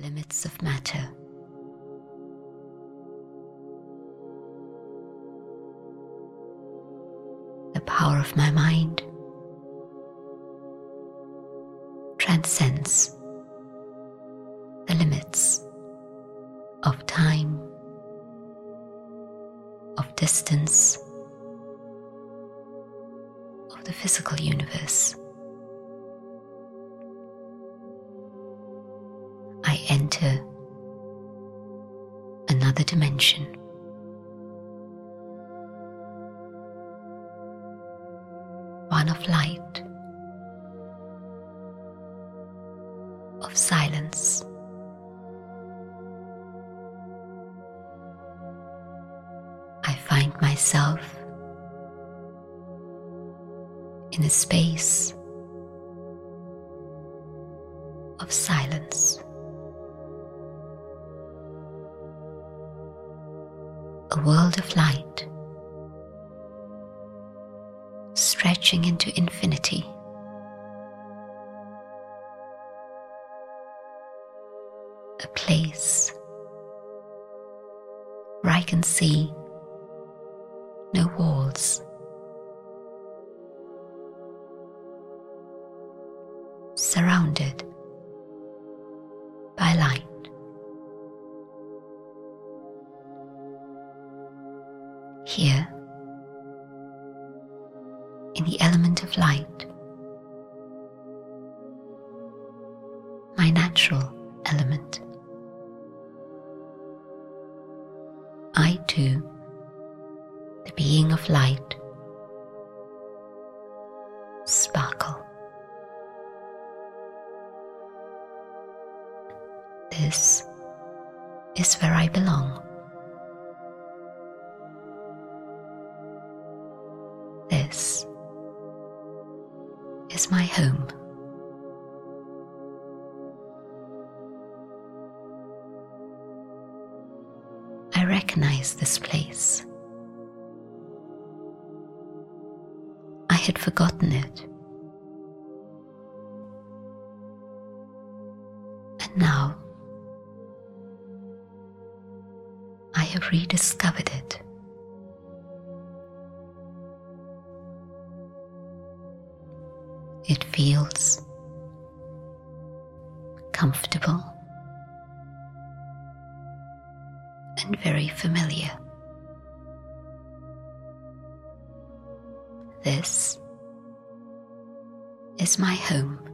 limits of matter. The power of my mind transcends the limits of time, of distance, of the physical universe. I enter another dimension. One of light, of silence. I find myself in a space of silence. A world of light stretching into infinity. A place where I can see no walls, surrounded by light. Here, in the element of light, my natural element, I too, the being of light, sparkle. This is where I belong. This is my home. I recognize this place. I had forgotten it. And now I have rediscovered it. It feels comfortable and very familiar. This is my home.